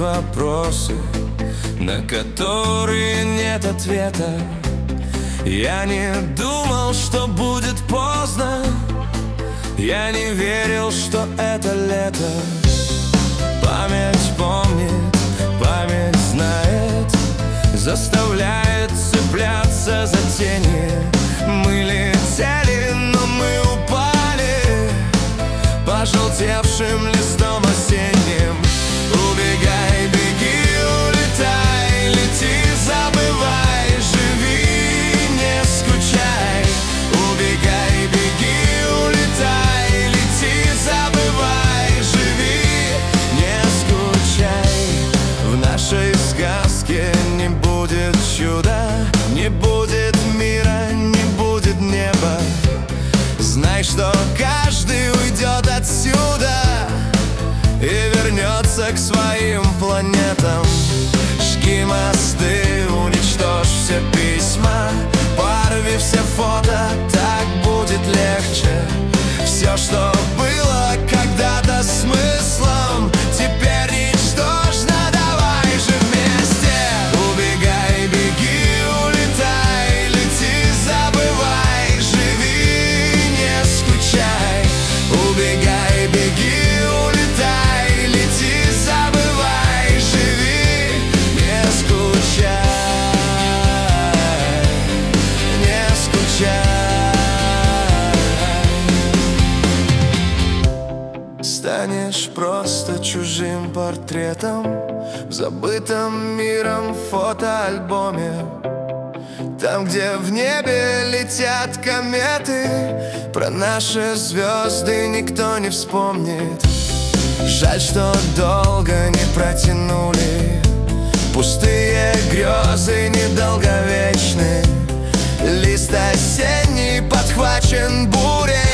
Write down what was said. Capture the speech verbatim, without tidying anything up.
вопросы, на которые нет ответа. Я не думал, что будет поздно, я не верил, что это лето. Память помнит, память знает, заставляет цепляться за тени. Мы летели, но мы упали пожелтевшим листом осенним. Убегай, беги, улетай, лети, забывай, живи, не скучай. Убегай, беги, улетай, лети, забывай, живи, не скучай. В нашей сказке не будет чуда, не будет мира, не будет неба. Знай, что каждый уйдет отсюда и вернется к своим планетам. Жги мосты, уничтожь все письма, порви все фото, так будет легче. Все, что было когда-то смыслом, теперь ничтожно, давай же вместе. Убегай, беги, улетай, лети, забывай, живи, не скучай. Убегай, беги, улетай, лети, забывай, живи, не скучай, не скучай. Станешь просто чужим портретом в забытом миром фотоальбоме. Там, где в небе летят кометы, про наши звезды никто не вспомнит. Жаль, что долго не протянули, пустые грезы недолговечны. Лист осенний подхвачен бурей,